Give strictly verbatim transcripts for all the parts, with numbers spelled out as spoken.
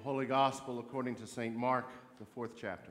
Holy Gospel according to Saint Mark, the fourth chapter.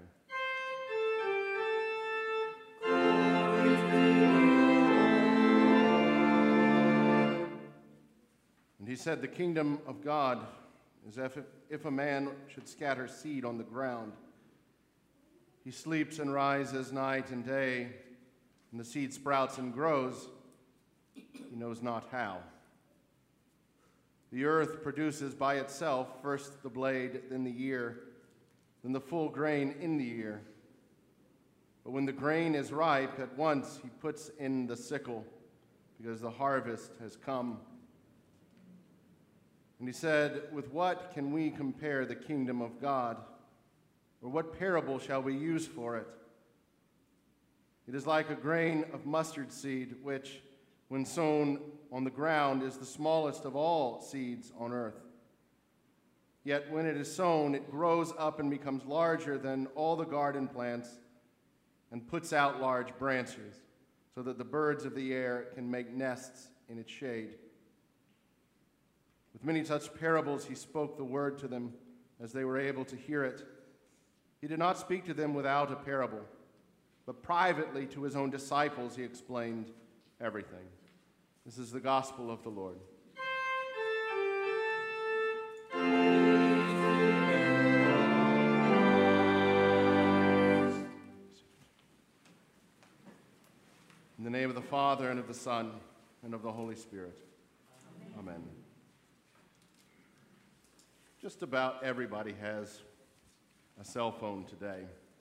And he said, the kingdom of God is if, if a man should scatter seed on the ground. He sleeps and rises night and day, and the seed sprouts and grows. He knows not how. The earth produces by itself first the blade, then the ear, then the full grain in the ear. But when the grain is ripe, at once he puts in the sickle, because the harvest has come. And he said, with what can we compare the kingdom of God? Or what parable shall we use for it? It is like a grain of mustard seed, which, when sown on the ground, is the smallest of all seeds on earth. Yet when it is sown, it grows up and becomes larger than all the garden plants and puts out large branches, so that the birds of the air can make nests in its shade. With many such parables he spoke the word to them as they were able to hear it. He did not speak to them without a parable, but privately to his own disciples he explained everything. This is the gospel of the Lord. In the name of the Father, and of the Son, and of the Holy Spirit. Amen. Amen. Just about everybody has a cell phone today.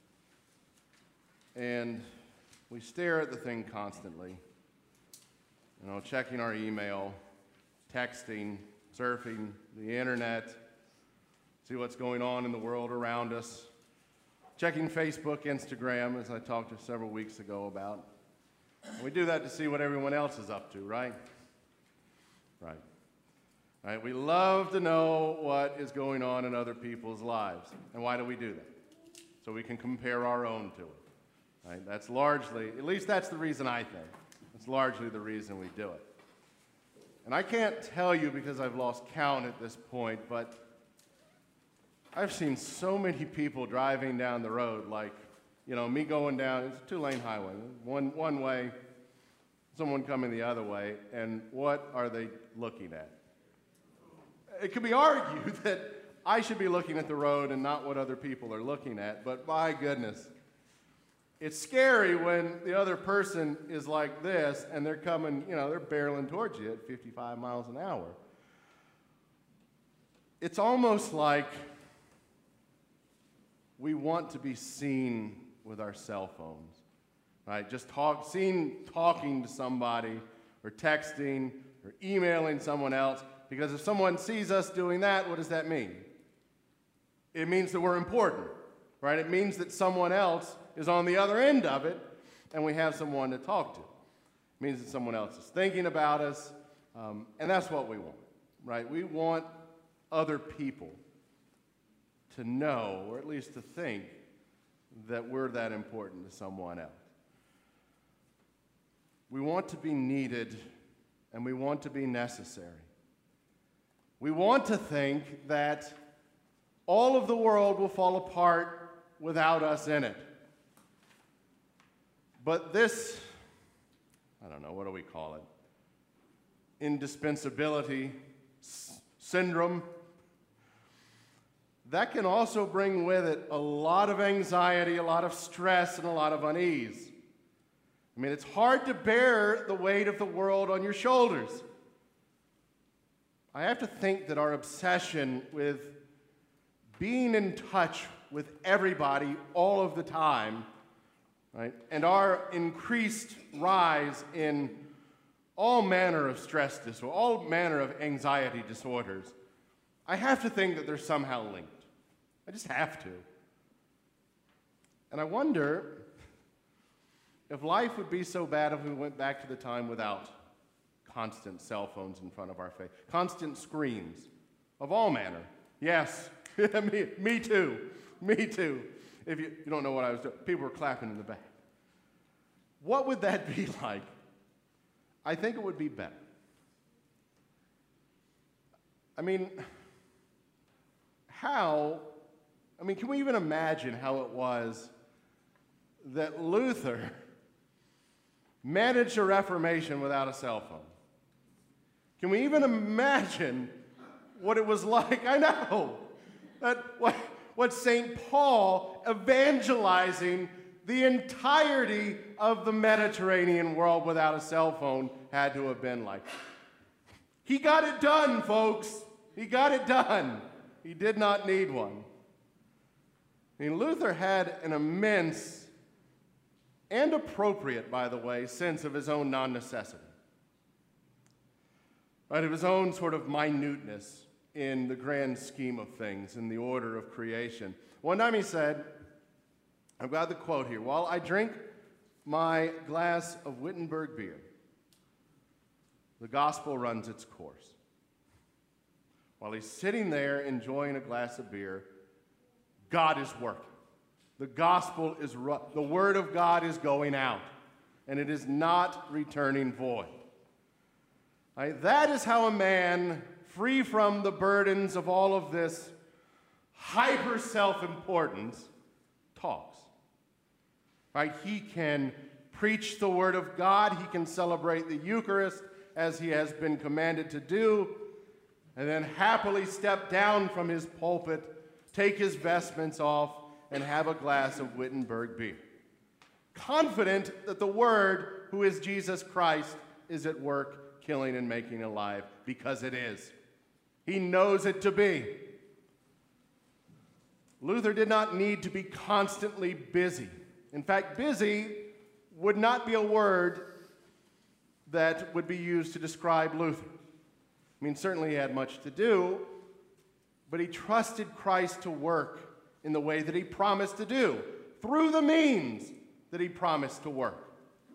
And we stare at the thing constantly. You know, checking our email, texting, surfing the internet, see what's going on in the world around us, checking Facebook, Instagram, as I talked to several weeks ago about. And we do that to see what everyone else is up to, right? Right. Right. We love to know what is going on in other people's lives. And why do we do that? So we can compare our own to it. Right? That's largely, at least that's the reason I think. It's largely the reason we do it. And I can't tell you because I've lost count at this point, but I've seen so many people driving down the road, like, you know, me going down, it's a two-lane highway, one, one way, someone coming the other way, and what are they looking at? It could be argued that I should be looking at the road and not what other people are looking at, but my goodness. It's scary when the other person is like this and they're coming, you know, they're barreling towards you at fifty-five miles an hour. It's almost like we want to be seen with our cell phones, right? Just talk, seen talking to somebody or texting or emailing someone else, because if someone sees us doing that, what does that mean? It means that we're important, right? It means that someone else is on the other end of it, and we have someone to talk to. It means that someone else is thinking about us, um, and that's what we want, right? We want other people to know, or at least to think, that we're that important to someone else. We want to be needed, and we want to be necessary. We want to think that all of the world will fall apart without us in it. But this, I don't know, what do we call it? Indispensability s- syndrome. That can also bring with it a lot of anxiety, a lot of stress, and a lot of unease. I mean, it's hard to bear the weight of the world on your shoulders. I have to think that our obsession with being in touch with everybody all of the time, right, and our increased rise in all manner of stress disorders, all manner of anxiety disorders, I have to think that they're somehow linked. I just have to. And I wonder if life would be so bad if we went back to the time without constant cell phones in front of our face, constant screens of all manner. Yes, me, me too, me too. If you, you don't know what I was doing, people were clapping in the back. What would that be like? I think it would be better. I mean, how, I mean, can we even imagine how it was that Luther managed a Reformation without a cell phone? Can we even imagine what it was like? I know. That what, what Saint Paul evangelizing the entirety of the Mediterranean world without a cell phone had to have been like. He got it done, folks. He got it done. He did not need one. I mean, Luther had an immense and appropriate, by the way, sense of his own non-necessity. Right, of his own sort of minuteness in the grand scheme of things, in the order of creation. One time he said, I've got the quote here, while I drink my glass of Wittenberg beer, the gospel runs its course. While he's sitting there enjoying a glass of beer, God is working. The gospel is, ru- the word of God is going out, and it is not returning void. Right, that is how a man, free from the burdens of all of this hyper self-importance, talks. Right? He can preach the word of God, he can celebrate the Eucharist as he has been commanded to do, and then happily step down from his pulpit, take his vestments off, and have a glass of Wittenberg beer. Confident that the Word, who is Jesus Christ, is at work killing and making alive, because it is. He knows it to be. Luther did not need to be constantly busy. In fact, busy would not be a word that would be used to describe Luther. I mean, certainly he had much to do, but he trusted Christ to work in the way that he promised to do, through the means that he promised to work.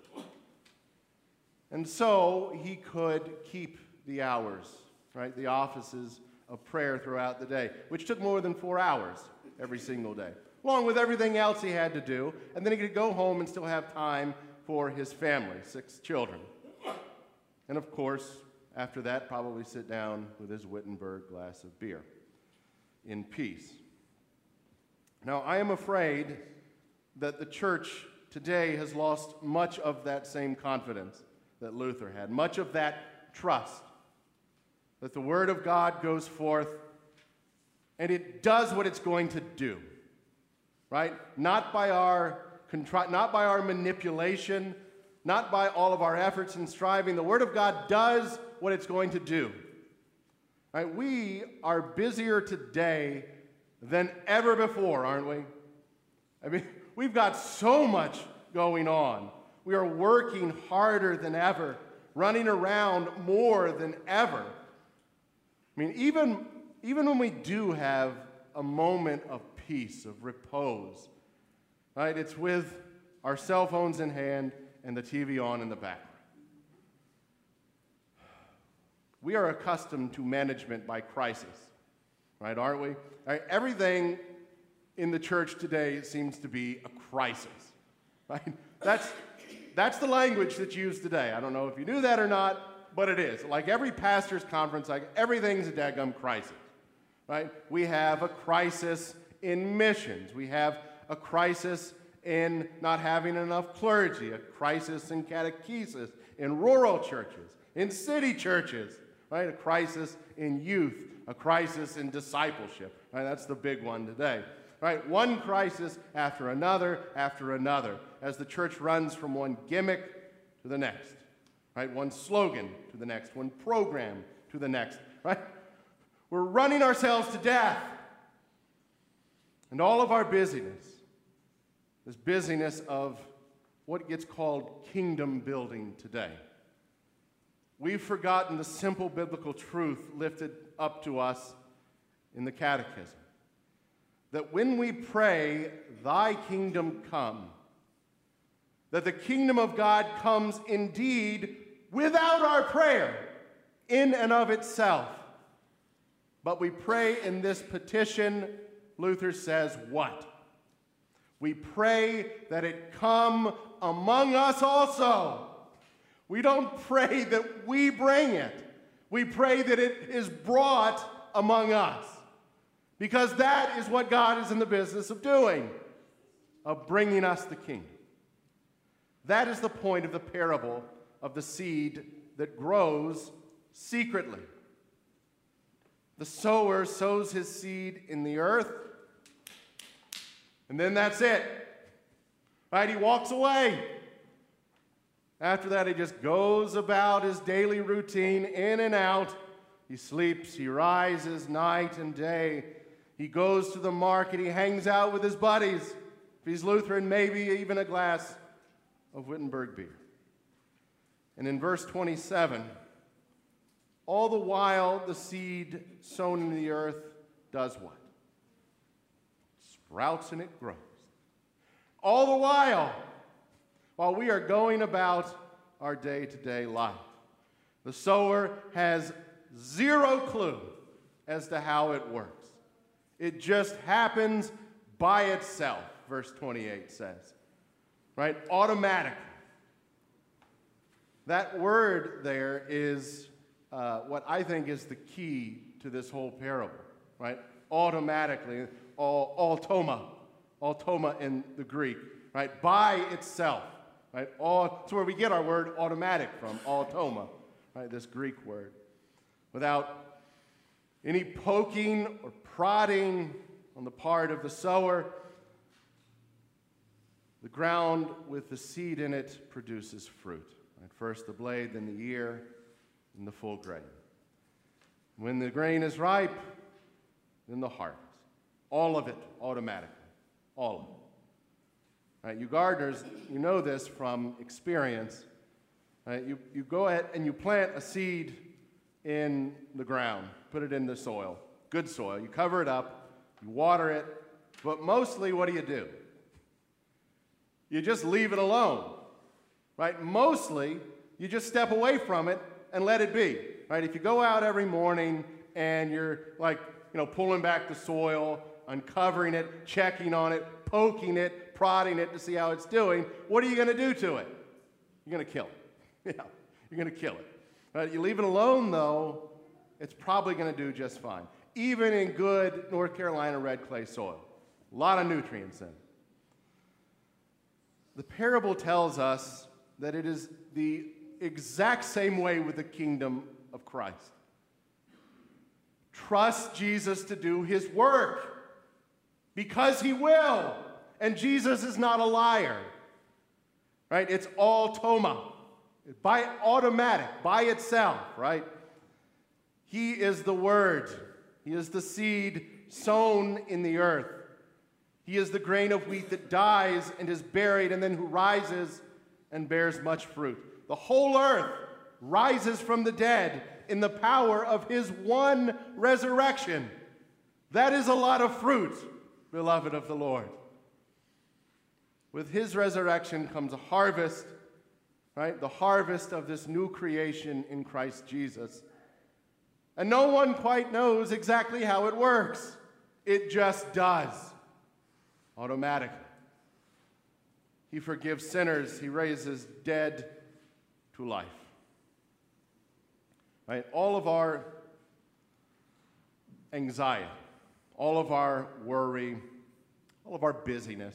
And so he could keep the hours, right, the offices of prayer throughout the day, which took more than four hours every single day, along with everything else he had to do, and then he could go home and still have time for his family, six children. And of course, after that, probably sit down with his Wittenberg glass of beer in peace. Now, I am afraid that the church today has lost much of that same confidence that Luther had, much of that trust that the Word of God goes forth and it does what it's going to do, right? Not by our, contri- not by our manipulation, not by all of our efforts and striving. The Word of God does what it's going to do. Right? We are busier today than ever before, aren't we? I mean, we've got so much going on. We are working harder than ever, running around more than ever. I mean, even, even when we do have a moment of peace, of repose, right? It's with our cell phones in hand and the T V on in the background. We are accustomed to management by crisis, right, aren't we? Right? Everything in the church today seems to be a crisis, right? That's, that's the language that's used today. I don't know if you knew that or not, but it is. Like every pastor's conference, like everything's a daggum crisis, right? We have a crisis in missions. We have a crisis in not having enough clergy, a crisis in catechesis, in rural churches, in city churches, right? A crisis in youth, a crisis in discipleship, right? That's the big one today, right? One crisis after another after another as the church runs from one gimmick to the next, right? One slogan to the next, one program to the next, right? We're running ourselves to death. And all of our busyness, this busyness of what gets called kingdom building today. We've forgotten the simple biblical truth lifted up to us in the Catechism, that when we pray, thy kingdom come, that the kingdom of God comes indeed without our prayer in and of itself. But we pray in this petition, Luther says, what? We pray that it come among us also. We don't pray that we bring it. We pray that it is brought among us. Because that is what God is in the business of doing, of bringing us the kingdom. That is the point of the parable of the seed that grows secretly. The sower sows his seed in the earth, and then that's it. Right? He walks away. After that, he just goes about his daily routine, in and out. He sleeps, he rises night and day. He goes to the market, he hangs out with his buddies. If he's Lutheran, maybe even a glass of Wittenberg beer. And in verse twenty-seven, all the while the seed sown in the earth does what? Sprouts and it grows. All the while, while we are going about our day-to-day life, the sower has zero clue as to how it works. It just happens by itself, verse twenty-eight says, right? Automatically. That word there is uh, what I think is the key to this whole parable, right? Automatically, all, automa, automa in the Greek, right? By itself, right? All, it's where we get our word automatic from, automa, right? This Greek word. Without any poking or prodding on the part of the sower, the ground with the seed in it produces fruit. Right? First the blade, then the ear, and the full grain. When the grain is ripe, then the harvest. All of it automatically. All of it. Right? You gardeners, you know this from experience. Right? You, you go ahead and you plant a seed in the ground, put it in the soil, good soil. You cover it up, you water it, but mostly what do you do? You just leave it alone, right? Mostly you just step away from it and let it be, right? If you go out every morning and you're like, you know, pulling back the soil, uncovering it, checking on it, poking it, prodding it to see how it's doing, what are you going to do to it? You're going to kill it. Yeah, you're going to kill it. Right? You leave it alone, though, it's probably going to do just fine. Even in good North Carolina red clay soil. A lot of nutrients in it. The parable tells us that it is the exact same way with the kingdom of Christ. Trust Jesus to do his work because he will. And Jesus is not a liar. Right? It's automa. By automatic, by itself, right? He is the Word. He is the seed sown in the earth. He is the grain of wheat that dies and is buried and then who rises and bears much fruit. The whole earth rises from the dead in the power of his one resurrection. That is a lot of fruit, beloved of the Lord. With his resurrection comes a harvest, right? The harvest of this new creation in Christ Jesus. And no one quite knows exactly how it works. It just does, automatically. He forgives sinners. He raises dead to life. Right? All of our anxiety, all of our worry, all of our busyness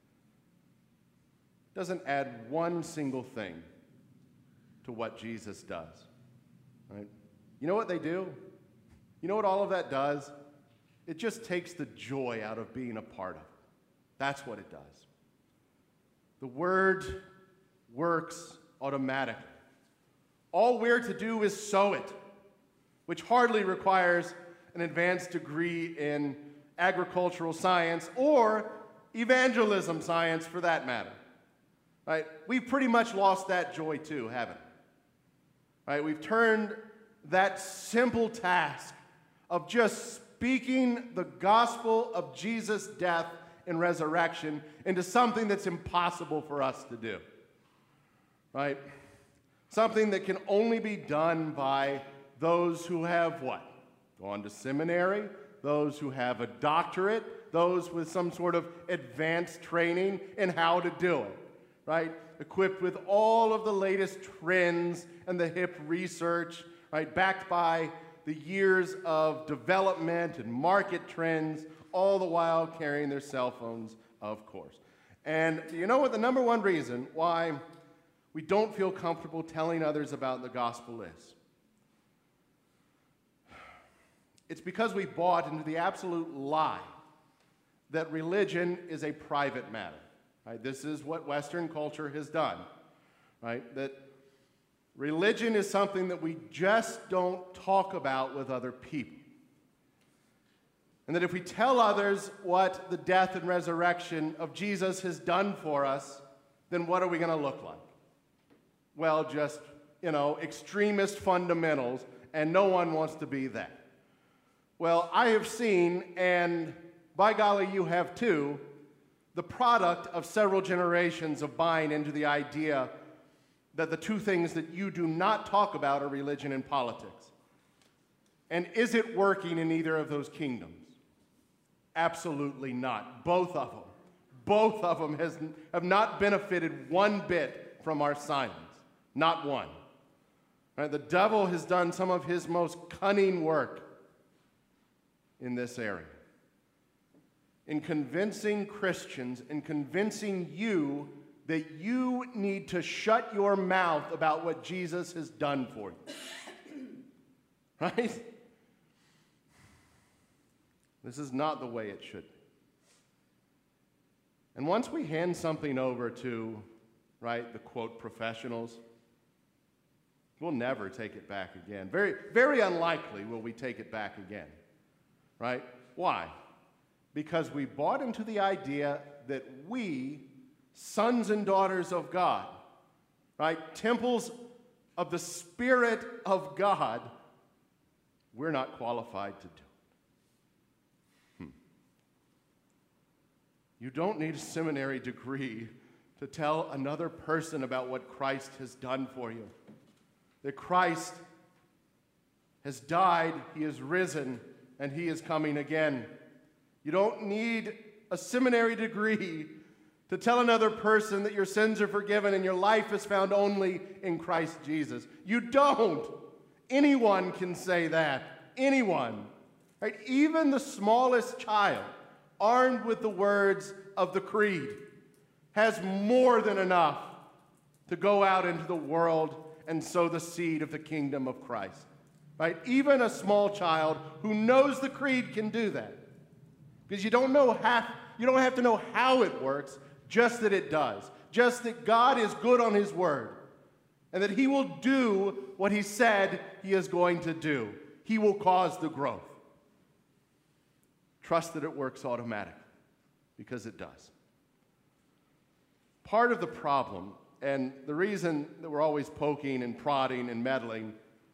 doesn't add one single thing to what Jesus does. Right? You know what they do? You know what all of that does? It just takes the joy out of being a part of it. That's what it does. The Word works automatically. All we're to do is sow it, which hardly requires an advanced degree in agricultural science or evangelism science for that matter. Right? We've pretty much lost that joy too, haven't we? Right? We've turned that simple task of just speaking the gospel of Jesus' death and resurrection into something that's impossible for us to do. Right? Something that can only be done by those who have what? Gone to seminary, those who have a doctorate, those with some sort of advanced training in how to do it. Right? Equipped with all of the latest trends and the hip research, right? Backed by the years of development and market trends, all the while carrying their cell phones, of course. And you know what the number one reason why we don't feel comfortable telling others about the gospel is? It's because we bought into the absolute lie that religion is a private matter. Right? This is what Western culture has done. Right? That religion is something that we just don't talk about with other people. And that if we tell others what the death and resurrection of Jesus has done for us, then what are we going to look like? Well, just, you know, extremist fundamentals, and no one wants to be that. Well, I have seen, and by golly, you have too, the product of several generations of buying into the idea that the two things that you do not talk about are religion and politics. And is it working in either of those kingdoms? Absolutely not. Both of them. Both of them has, have not benefited one bit from our silence. Not one. Right? The devil has done some of his most cunning work in this area, in convincing Christians, in convincing you that you need to shut your mouth about what Jesus has done for you. Right? This is not the way it should be. And once we hand something over to, right, the quote professionals, we'll never take it back again. Very, very unlikely will we take it back again. Right? Why? Because we bought into the idea that we, sons and daughters of God, right, temples of the Spirit of God, we're not qualified to do it. Hmm. You don't need a seminary degree to tell another person about what Christ has done for you. That Christ has died, he is risen, and he is coming again. You don't need a seminary degree to tell another person that your sins are forgiven and your life is found only in Christ Jesus. You don't. Anyone can say that. Anyone. Right? Even the smallest child, armed with the words of the creed, has more than enough to go out into the world and sow the seed of the kingdom of Christ. Right? Even a small child who knows the creed can do that. Because you don't know half, you don't have to know how it works, just that it does. Just that God is good on his word. And that he will do what he said he is going to do. He will cause the growth. Trust that it works automatically. Because it does. Part of the problem, and the reason that we're always poking and prodding and meddling,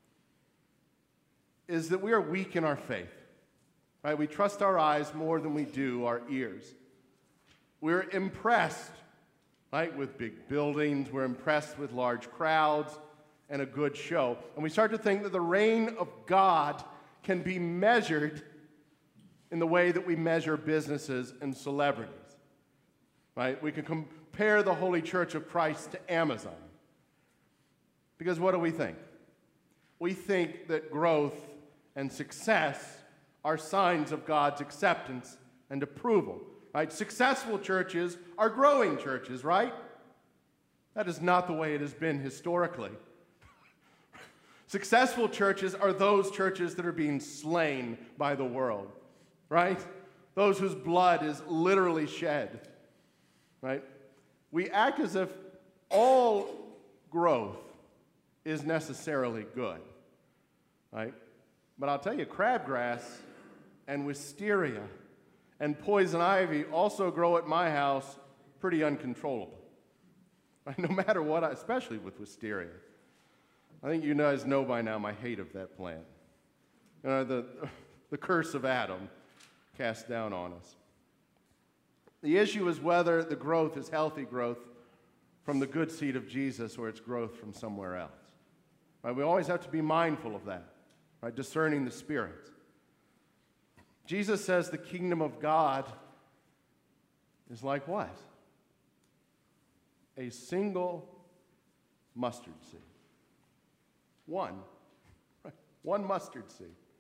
is that we are weak in our faith. Right? We trust our eyes more than we do our ears. We're impressed, right, with big buildings. We're impressed with large crowds and a good show. And we start to think that the reign of God can be measured in the way that we measure businesses and celebrities. Right? We can compare the Holy Church of Christ to Amazon. Because what do we think? We think that growth and success are signs of God's acceptance and approval. Right? Successful churches are growing churches, right? That is not the way it has been historically. Successful churches are those churches that are being slain by the world, right? Those whose blood is literally shed, right? We act as if all growth is necessarily good, right? But I'll tell you, crabgrass and wisteria and poison ivy also grow at my house pretty uncontrollably. Right? No matter what, I, especially with wisteria. I think you guys know by now my hate of that plant. You know, the, the curse of Adam cast down on us. The issue is whether the growth is healthy growth from the good seed of Jesus or it's growth from somewhere else. Right? We always have to be mindful of that, right? Discerning the spirits. Jesus says the kingdom of God is like what? A single mustard seed. One. Right? One mustard seed.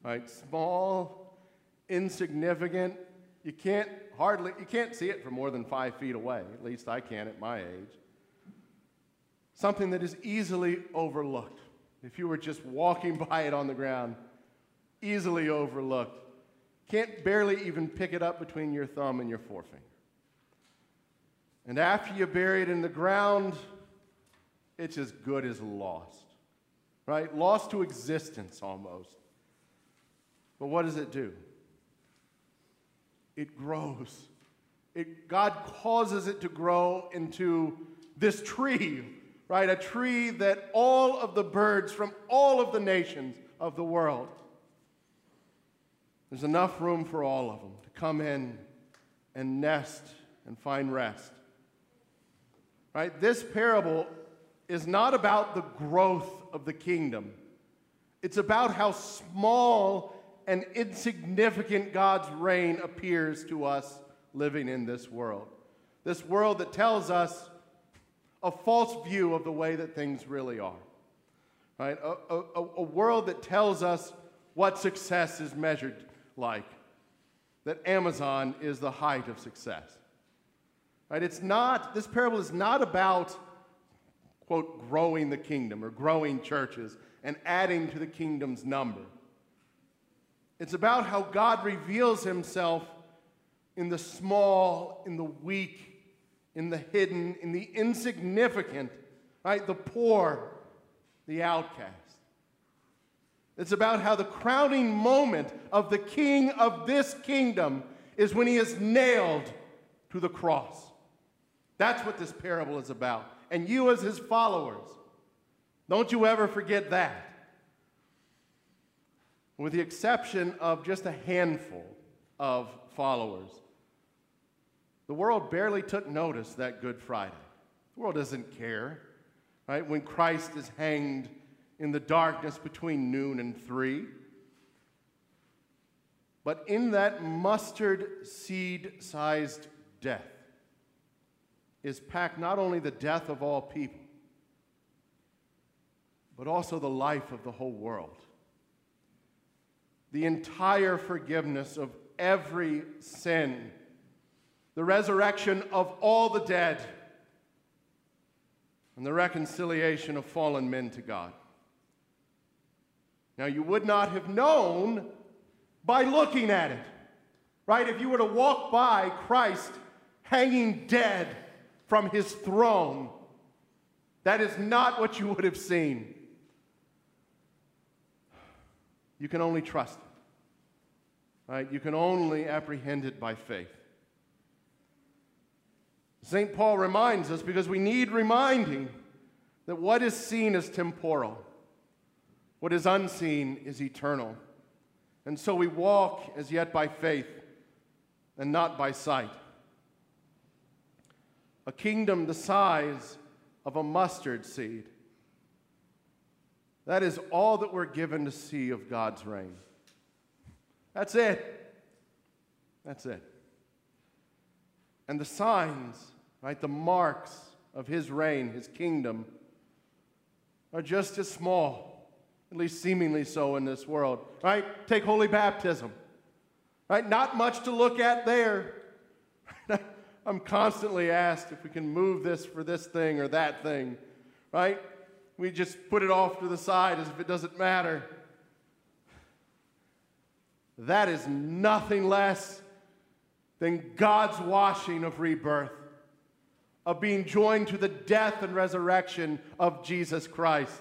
right? Small, insignificant. You can't hardly, you can't see it from more than five feet away. At least I can't at my age. Something that is easily overlooked. If you were just walking by it on the ground, easily overlooked. Can't barely even pick it up between your thumb and your forefinger. And after you bury it in the ground, it's as good as lost, right? Lost to existence almost. But what does it do? It grows. It, God causes it to grow into this tree, right? A tree that all of the birds from all of the nations of the world, there's enough room for all of them to come in and nest and find rest. Right? This parable is not about the growth of the kingdom. It's about how small and insignificant God's reign appears to us living in this world. This world that tells us a false view of the way that things really are. Right? A, a, a world that tells us what success is measured like. That Amazon is the height of success. Right? It's not, this parable is not about, quote, growing the kingdom or growing churches and adding to the kingdom's number. It's about how God reveals himself in the small, in the weak, in the hidden, in the insignificant, right? The poor, the outcast. It's about how the crowning moment of the king of this kingdom is when he is nailed to the cross. That's what this parable is about. And you as his followers, don't you ever forget that. With the exception of just a handful of followers, the world barely took notice that Good Friday. The world doesn't care, right? When Christ is hanged in the darkness between noon and three. But in that mustard seed-sized death is packed not only the death of all people, but also the life of the whole world. The entire forgiveness of every sin, the resurrection of all the dead, and the reconciliation of fallen men to God. Now, you would not have known by looking at it, right? If you were to walk by Christ hanging dead from his throne, that is not what you would have seen. You can only trust it, right? You can only apprehend it by faith. Saint Paul reminds us, because we need reminding, that what is seen is temporal. What is unseen is eternal. And so we walk as yet by faith and not by sight. A kingdom the size of a mustard seed. That is all that we're given to see of God's reign. That's it. That's it. And the signs, right, the marks of his reign, his kingdom, are just as small, at least seemingly so in this world, right? Take holy baptism, right? Not much to look at there. I'm constantly asked if we can move this for this thing or that thing, right? We just put it off to the side as if it doesn't matter. That is nothing less than God's washing of rebirth, of being joined to the death and resurrection of Jesus Christ.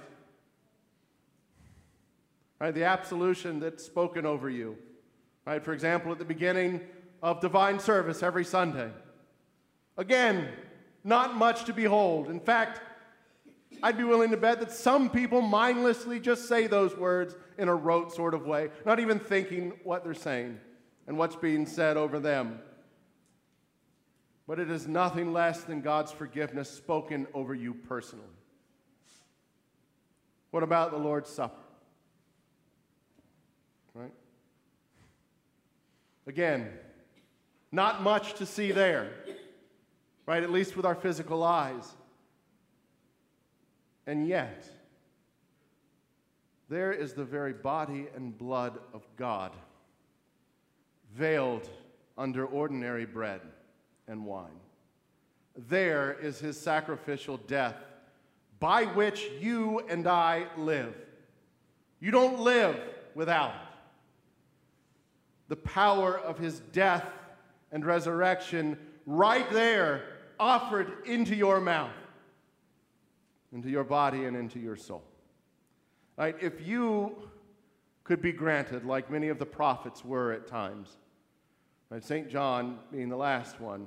Right, the absolution that's spoken over you. Right, for example, at the beginning of divine service every Sunday. Again, not much to behold. In fact, I'd be willing to bet that some people mindlessly just say those words in a rote sort of way, not even thinking what they're saying and what's being said over them. But it is nothing less than God's forgiveness spoken over you personally. What about the Lord's Supper? Right? Again, not much to see there, right? At least with our physical eyes. And yet, There is the very body and blood of God, veiled under ordinary bread and wine. There is his sacrificial death, by which you and I live. You don't live without it. The power of his death and resurrection right there, offered into your mouth, into your body and into your soul. Right? If you could be granted, like many of the prophets were at times, right? Saint John being the last one,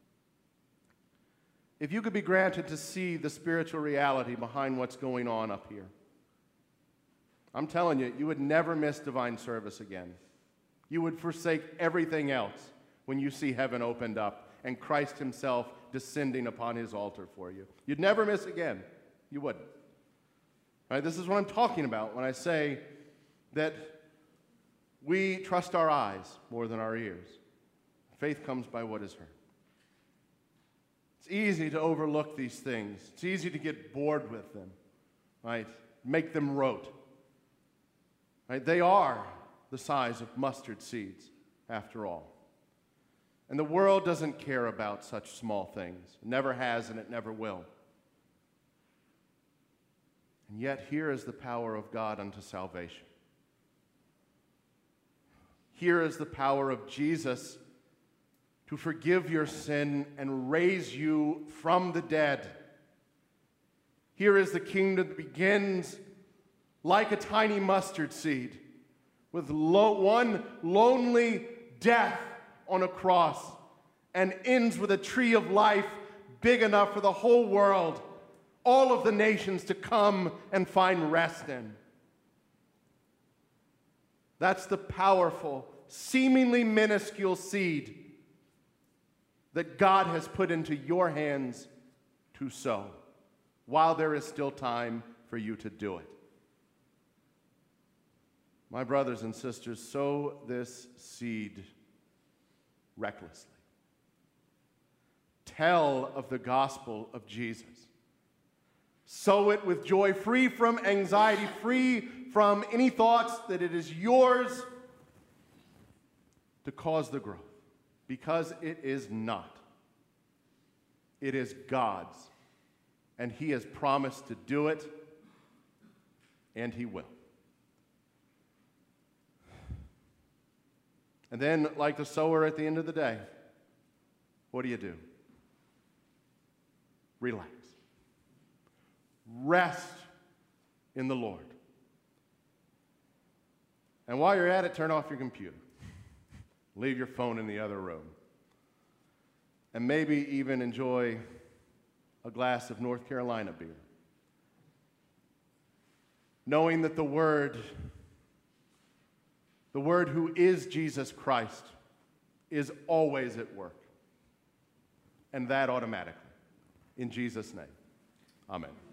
if you could be granted to see the spiritual reality behind what's going on up here, I'm telling you, you would never miss divine service again. You would forsake everything else when you see heaven opened up and Christ himself descending upon his altar for you. You'd never miss again. You wouldn't. Right? This is what I'm talking about when I say that we trust our eyes more than our ears. Faith comes by what is heard. It's easy to overlook these things. It's easy to get bored with them, right? Make them rote. Right? They are the size of mustard seeds, after all. And the world doesn't care about such small things. It never has and it never will. And yet here is the power of God unto salvation. Here is the power of Jesus to forgive your sin and raise you from the dead. Here is the kingdom that begins like a tiny mustard seed with lo- one lonely death on a cross and ends with a tree of life big enough for the whole world, all of the nations to come and find rest in. That's the powerful, seemingly minuscule seed that God has put into your hands to sow, while there is still time for you to do it. My brothers and sisters, sow this seed recklessly. Tell of the gospel of Jesus. Sow it with joy, free from anxiety, free from any thoughts that it is yours to cause the growth, because it is not. It is God's, and he has promised to do it, and he will. And then, like the sower at the end of the day, what do you do? Relax. Rest in the Lord. And while you're at it, turn off your computer. Leave your phone in the other room. And maybe even enjoy a glass of North Carolina beer. Knowing that the Word, the Word who is Jesus Christ, is always at work. And that automatically. In Jesus' name, amen.